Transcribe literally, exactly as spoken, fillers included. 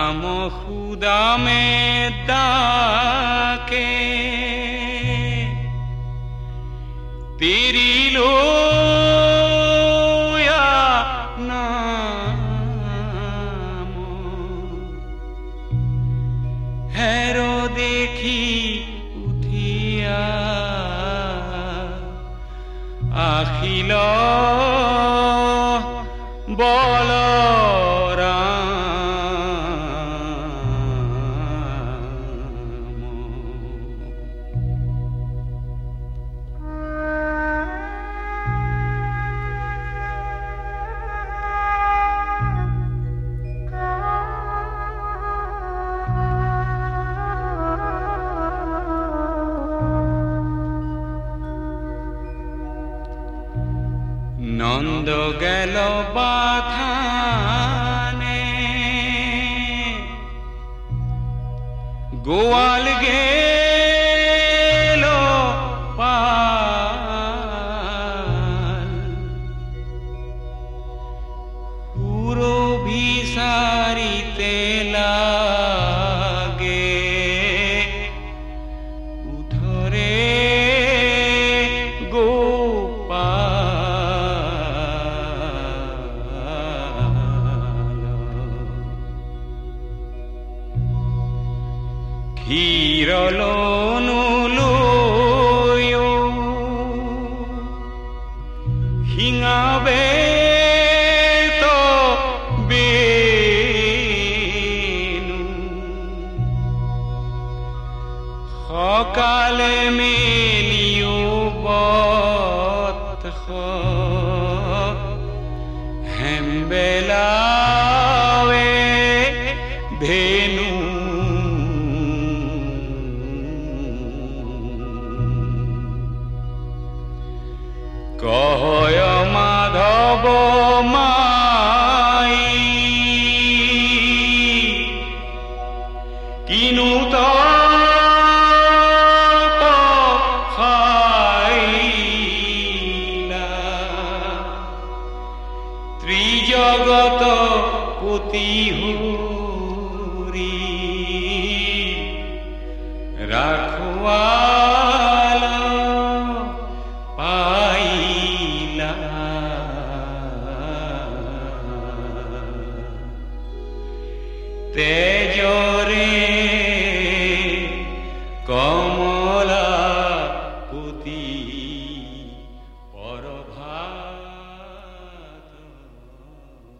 नाम खुदा में डाके तेरी लो या नाम हैरो देखी उठिया आखिलो बोलो नंद गेल बाथाने गोवाल गेल पाल पुरो भिसारिते लागे उठरे Hirolonuloyo hingabeto benu Hokale meliu botho hembelawe dhenu কয় মাধব মাই কিনু তো খাইলা ত্রিজগত পতি হুরি রাখুয়া तेजो